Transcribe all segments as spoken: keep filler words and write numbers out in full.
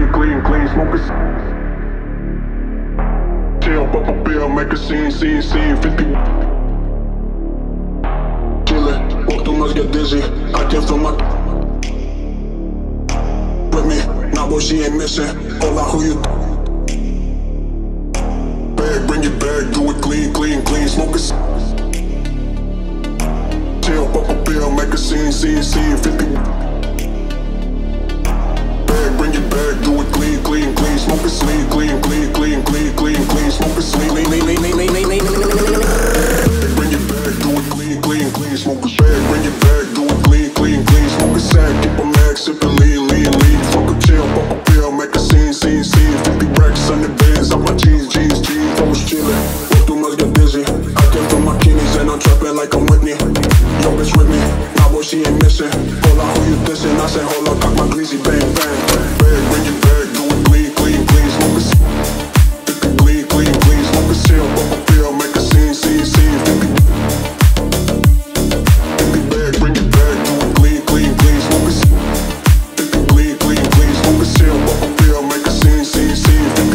clean, clean, clean, smoke a chill, pop a pill, make a scene, scene, scene, fifty. Chillin', walk too much, get dizzy. I came from my with me, nah boy, she ain't missing. Hola, who you? Bag, bring it back, do it clean, clean, clean, smoke a chill, pop a pill, make a scene, scene, scene, fifty. Bag, bring it back, do it clean, clean, clean, smoke a clean, clean, clean, clean, clean, clean, clean, smoke a clean, clean, clean, clean, clean, clean, clean, clean. Bring it back, do it clean, clean, clean, smoke a bag, bring it back, do it clean, clean, clean, smoke a sack, keep a max, sippin' lean, lean, lean, fuck a chill, pop a pill, make a scene, scene, scene, fifty racks on the bands, out my jeans, jeans, jeans, I was chillin', walk too much, get dizzy. I came from my kidneys and I'm trappin' like I'm Whitney. Yo, bitch with me, nah boy, she ain't missing. Hola, who you dissing? I say hola, cock my greasy, bang, bang. Bag, bring it back, do it clean, clean, clean, smoke a clean, clean, clean, smoke a chill, pop a pill, make a scene, scene, scene, fifty. Fifty bag, bring it back, do it clean, clean, clean, smoke a clean, clean, clean, smoke a chill, pop a pill, make a scene, scene, scene, fifty.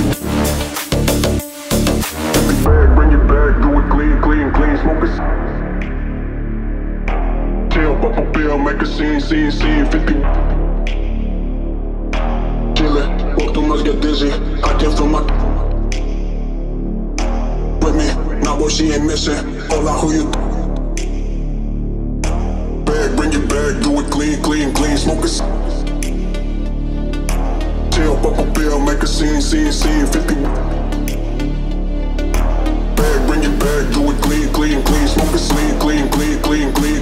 Fifty bag, bring it back, do it clean, clean, clean, smoke a chill, pop a pill, make a scene, scene, scene, fifty. Chillin', walk too much, get dizzy. I came from my with me, nah boy, she ain't missing. Hola, who you? Bag, bring it back, do it clean, clean, clean, smoke a chill, pop a pill, make a scene, scene, scene, fifty. Bag, bring it back, do it clean, clean, clean, smoke a clean, clean, clean, clean, clean.